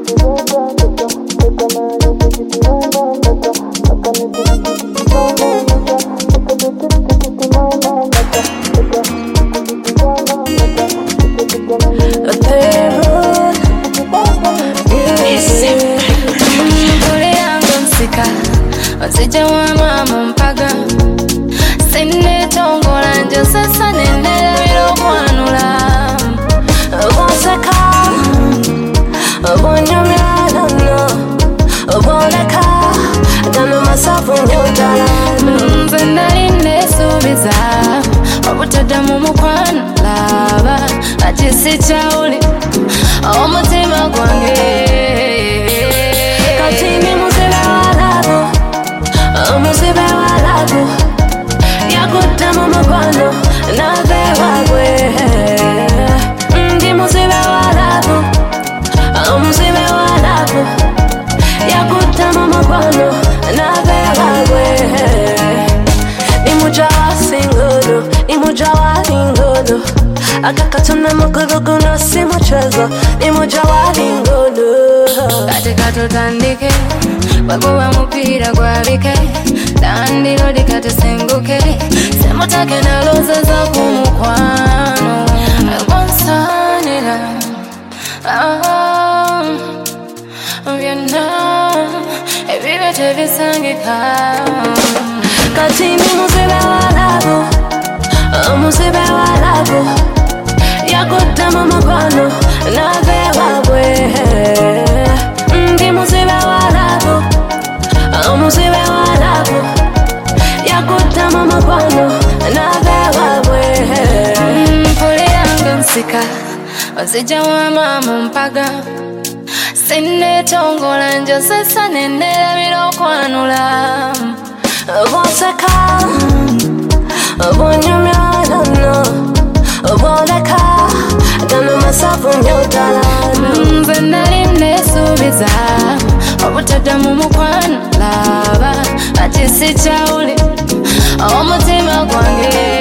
Akakatuna mkurugu na si mchezo, ni mujawali ngono. Katika tutandike, wakuwa mpira kwa vike, dandilo dikatusenguke, semutake na loza za kumukwano. Wansanira, Vietnam, evive tevisangika. Katini muzibe walago, muzibe walago, yakutama makwano na vewabwe. Ndi muzibe walago, muzibe walago, yakutama makwano na vewabwe. Pole yangu nsika, ozija wa mama mpaga, sine tongola njo sesa nenera bilokwanula. Voseka, vonyumyalano, voleka, gana masafu nyotalano. Nze nali nesubiza, obutadda mu mukwano laba, ati sikyawuli omutima gwange.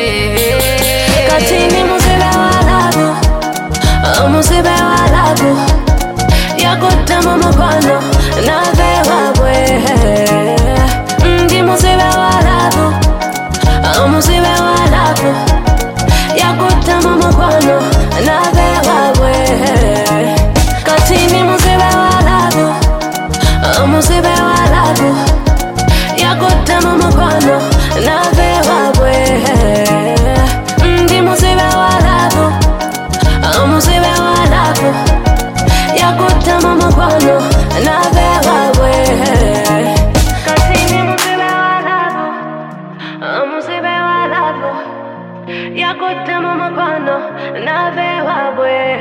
Katini muzibe walago, muzibe walago, yakutama makwano na vewabwe. Ndi muzibe walago, muzibe walago, yakutama makwano na vewabwe. Katini muzibe walago, muzibe walago, yakutama makwano na vewabwe. Ndi muzibe walago, muzibe walago, yakutama makwano na vewabwe. Katini muzibe walago, muzibe walago, yakutama makwano na vewabwe.